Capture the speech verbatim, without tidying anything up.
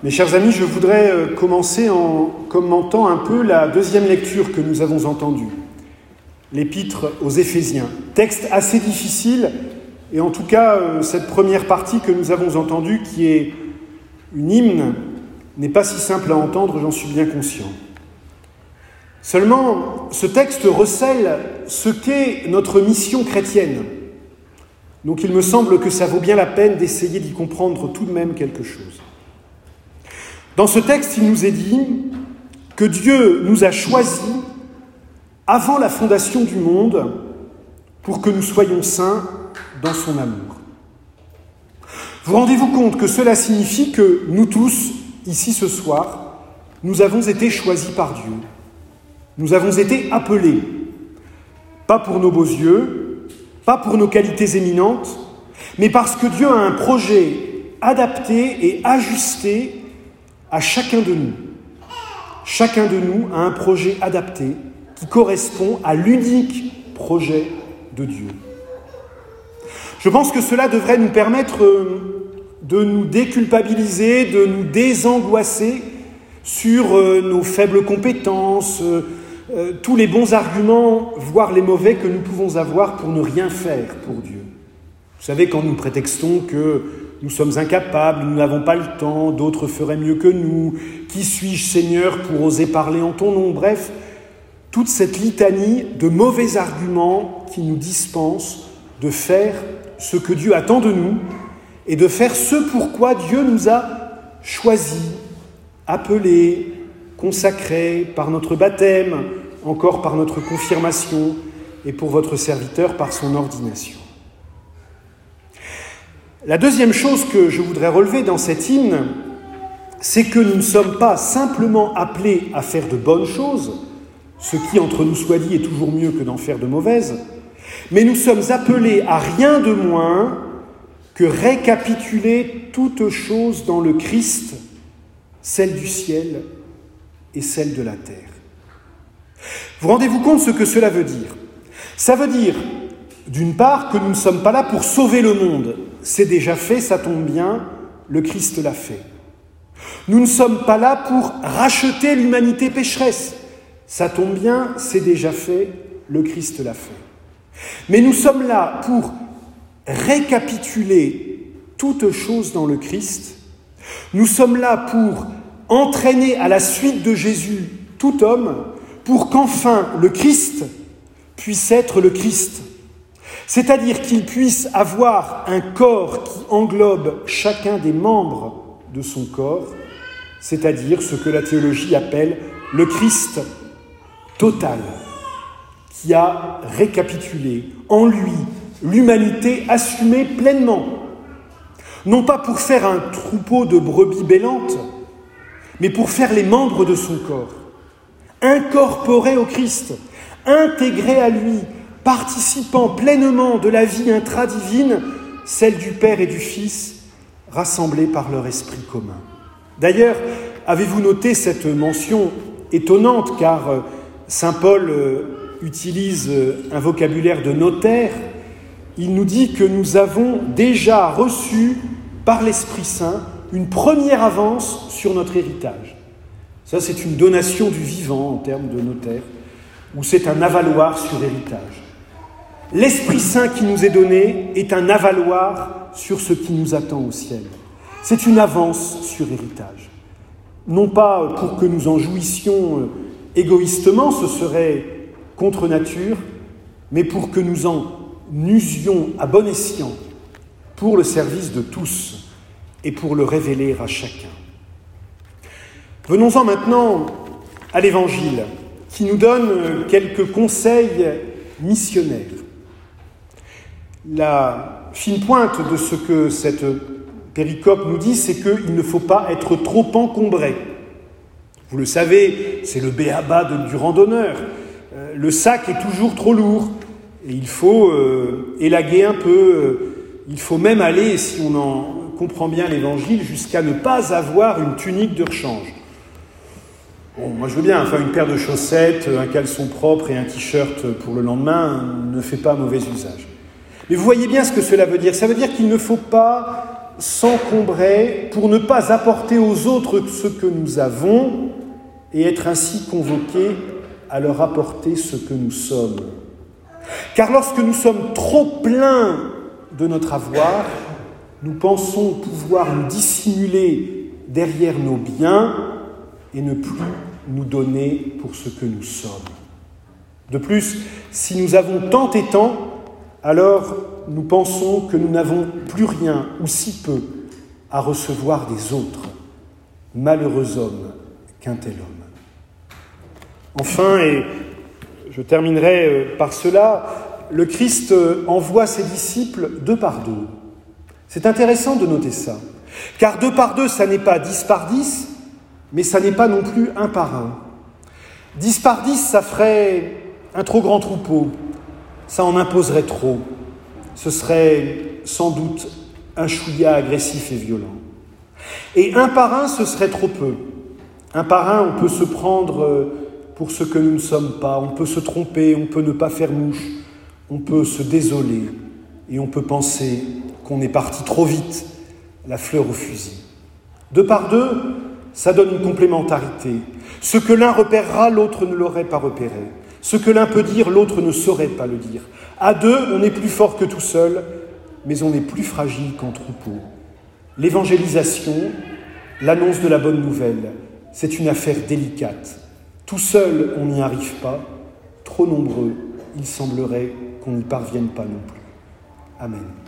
Mes chers amis, je voudrais commencer en commentant un peu la deuxième lecture que nous avons entendue, l'épître aux Éphésiens. Texte assez difficile, et en tout cas, cette première partie que nous avons entendue, qui est une hymne, n'est pas si simple à entendre, j'en suis bien conscient. Seulement, ce texte recèle ce qu'est notre mission chrétienne. Donc il me semble que ça vaut bien la peine d'essayer d'y comprendre tout de même quelque chose. Dans ce texte, il nous est dit que Dieu nous a choisis avant la fondation du monde pour que nous soyons saints dans son amour. Vous rendez-vous compte que cela signifie que nous tous, ici ce soir, nous avons été choisis par Dieu. Nous avons été appelés, pas pour nos beaux yeux, pas pour nos qualités éminentes, mais parce que Dieu a un projet adapté et ajusté à chacun de nous. Chacun de nous a un projet adapté qui correspond à l'unique projet de Dieu. Je pense que cela devrait nous permettre de nous déculpabiliser, de nous désangoisser sur nos faibles compétences, tous les bons arguments, voire les mauvais que nous pouvons avoir pour ne rien faire pour Dieu. Vous savez, quand nous prétextons que nous sommes incapables, nous n'avons pas le temps, d'autres feraient mieux que nous, qui suis-je Seigneur pour oser parler en ton nom? Bref, toute cette litanie de mauvais arguments qui nous dispensent de faire ce que Dieu attend de nous et de faire ce pourquoi Dieu nous a choisis, appelés, consacrés par notre baptême, encore par notre confirmation et pour votre serviteur par son ordination. La deuxième chose que je voudrais relever dans cet hymne, c'est que nous ne sommes pas simplement appelés à faire de bonnes choses, ce qui, entre nous soit dit, est toujours mieux que d'en faire de mauvaises, mais nous sommes appelés à rien de moins que récapituler toutes choses dans le Christ, celle du ciel et celle de la terre. Vous rendez-vous compte ce que cela veut dire? Ça veut dire, d'une part, que nous ne sommes pas là pour sauver le monde. C'est déjà fait, ça tombe bien, le Christ l'a fait. Nous ne sommes pas là pour racheter l'humanité pécheresse. Ça tombe bien, c'est déjà fait, le Christ l'a fait. Mais nous sommes là pour récapituler toutes choses dans le Christ. Nous sommes là pour entraîner à la suite de Jésus tout homme, pour qu'enfin le Christ puisse être le Christ. C'est-à-dire qu'il puisse avoir un corps qui englobe chacun des membres de son corps, c'est-à-dire ce que la théologie appelle le Christ total, qui a récapitulé en lui l'humanité assumée pleinement, non pas pour faire un troupeau de brebis bêlantes, mais pour faire les membres de son corps, incorporés au Christ, intégrés à lui, participant pleinement de la vie intradivine, celle du Père et du Fils, rassemblés par leur esprit commun. D'ailleurs, avez-vous noté cette mention étonnante, car saint Paul utilise un vocabulaire de notaire. Il nous dit que nous avons déjà reçu par l'Esprit Saint une première avance sur notre héritage. Ça, c'est une donation du vivant en termes de notaire, ou c'est un avaloir sur héritage. L'Esprit Saint qui nous est donné est un avaloir sur ce qui nous attend au ciel. C'est une avance sur héritage. Non pas pour que nous en jouissions égoïstement, ce serait contre nature, mais pour que nous en usions à bon escient pour le service de tous et pour le révéler à chacun. Venons-en maintenant à l'Évangile, qui nous donne quelques conseils missionnaires. La fine pointe de ce que cette péricope nous dit, c'est qu'il ne faut pas être trop encombré. Vous le savez, c'est le b.a.-ba de, du randonneur. Euh, le sac est toujours trop lourd et il faut euh, élaguer un peu. Euh, il faut même aller, si on en comprend bien l'Évangile, jusqu'à ne pas avoir une tunique de rechange. Bon, moi je veux bien, enfin une paire de chaussettes, un caleçon propre et un t-shirt pour le lendemain ne fait pas mauvais usage. Mais vous voyez bien ce que cela veut dire. Ça veut dire qu'il ne faut pas s'encombrait pour ne pas apporter aux autres ce que nous avons et être ainsi convoqués à leur apporter ce que nous sommes. Car lorsque nous sommes trop pleins de notre avoir, nous pensons pouvoir nous dissimuler derrière nos biens et ne plus nous donner pour ce que nous sommes. De plus, si nous avons tant et tant, alors nous pensons que nous n'avons plus rien, ou si peu, à recevoir des autres. Malheureux homme qu'un tel homme. Enfin, et je terminerai par cela, le Christ envoie ses disciples deux par deux. C'est intéressant de noter ça, car deux par deux, ça n'est pas dix par dix, mais ça n'est pas non plus un par un. Dix par dix, ça ferait un trop grand troupeau, ça en imposerait trop. Ce serait sans doute un chouïa agressif et violent. Et un par un, ce serait trop peu. Un par un, on peut se prendre pour ce que nous ne sommes pas, on peut se tromper, on peut ne pas faire mouche, on peut se désoler et on peut penser qu'on est parti trop vite, la fleur au fusil. Deux par deux, ça donne une complémentarité. Ce que l'un repérera, l'autre ne l'aurait pas repéré. Ce que l'un peut dire, l'autre ne saurait pas le dire. À deux, on est plus fort que tout seul, mais on est plus fragile qu'en troupeau. L'évangélisation, l'annonce de la bonne nouvelle, c'est une affaire délicate. Tout seul, on n'y arrive pas. Trop nombreux, il semblerait qu'on n'y parvienne pas non plus. Amen.